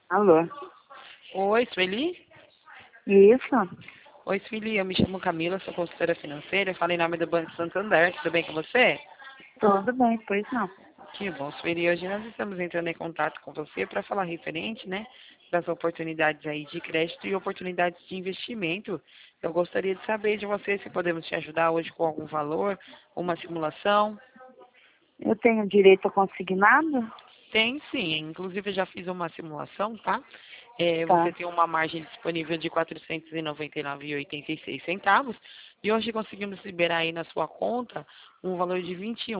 Alô? Oi, Sueli? Isso? Oi, Sueli, eu me chamo Camila, sou consultora financeira, eu falo em nome do Banco Santander, tudo bem com você? Tudo bem, pois não. Que bom, Sueli, hoje nós estamos entrando em contato com você para falar referente, né, das oportunidades aí de crédito e oportunidades de investimento. Eu gostaria de saber de você se podemos te ajudar hoje com algum valor, uma simulação. Eu tenho direito a consignado? Tem sim, inclusive eu já fiz uma simulação, tá? Você Tá. tem uma margem disponível de R$ 499,86 e hoje conseguimos liberar aí na sua conta um valor de R$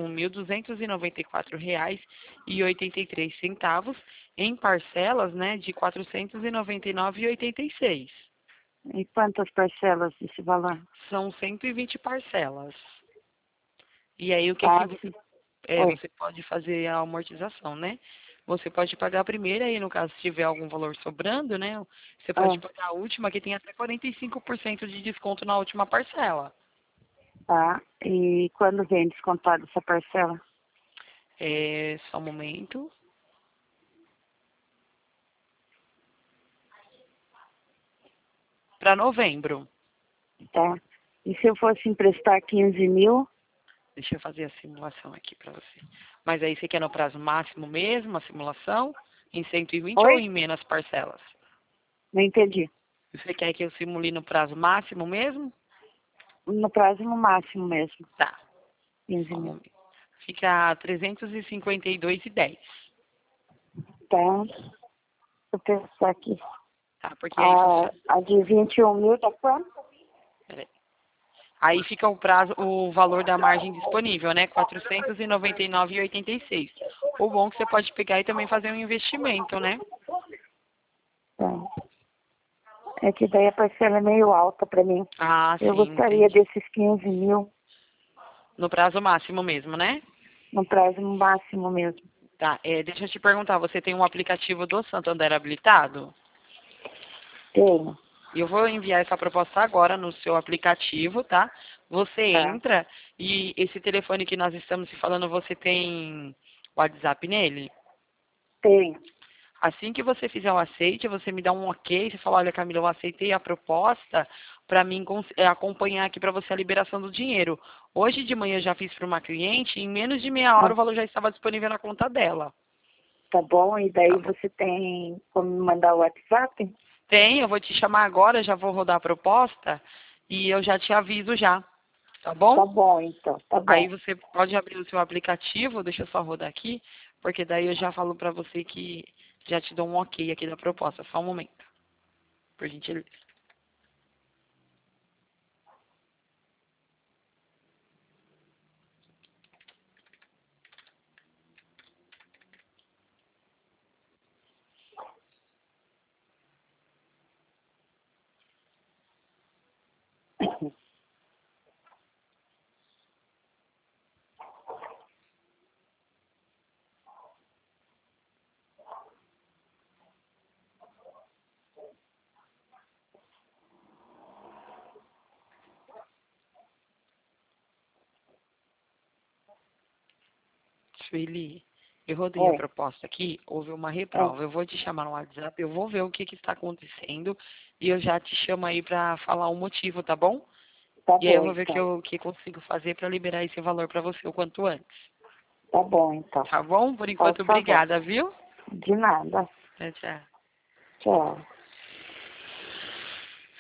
21.294,83 em parcelas, né, de R$ 499,86. E quantas parcelas desse valor? São 120 parcelas. E aí o que que Tá, você sim. Oi. você pode fazer a amortização, né? Você pode pagar a primeira e, no caso, se tiver algum valor sobrando, né? Você pode Ah, pagar a última, que tem até 45% de desconto na última parcela. tá. E quando vem descontado essa parcela? Só um momento. Para novembro. Tá. E se eu fosse emprestar 15 mil? Deixa eu fazer a simulação aqui para você. Mas aí você quer no prazo máximo mesmo, a simulação? Em 120 ou Oi? em menos parcelas? Não entendi. Você quer que eu simule no prazo máximo mesmo? No prazo no máximo mesmo. Tá, 15 só um mil. momento. Fica 352,10. Tá. Vou pensar aqui. Tá? Porque aí A, funciona. a de 21 mil dá quanto? Peraí. Aí fica o prazo, o valor da margem disponível, né? 499,86. O bom é que você pode pegar e também fazer um investimento, né? Tá. É que daí a parcela é meio alta para mim. Ah, Eu sim, gostaria entendi. desses 15 mil No prazo máximo mesmo, né? no prazo máximo mesmo. Tá, deixa eu te perguntar, você tem um aplicativo do Santander habilitado? Tenho. Eu vou enviar essa proposta agora no seu aplicativo, tá? Você Tá. entra e esse telefone que nós estamos se falando, você tem WhatsApp nele? Tenho. Assim que você fizer o aceite, você me dá um ok, você fala, olha, Camila, eu aceitei a proposta para mim acompanhar aqui para você a liberação do dinheiro. Hoje de manhã eu já fiz para uma cliente, em menos de meia hora Ah, o valor já estava disponível na conta dela. tá bom. E Tá daí bom? você tem como me mandar o WhatsApp? Tem, eu vou te chamar agora, já vou rodar a proposta e eu já te aviso já, tá bom? Tá bom, então. Tá Aí bom. você pode abrir o seu aplicativo, deixa eu só rodar aqui, porque daí eu já falo para você que já te dou um ok aqui da proposta. Só um momento, por gentileza. Sueli, eu rodei a Oi. proposta aqui, houve uma Ah, reprova. Eu vou te chamar no WhatsApp, eu vou ver o que está acontecendo e eu já te chamo aí para falar o motivo, tá bom? tá E aí eu bom, vou ver o que então. eu que consigo fazer para liberar esse valor para você o quanto antes. Tá bom, então. Tá bom? Por Por enquanto, favor. obrigada, viu? De nada. Tchau, tchau. Tchau.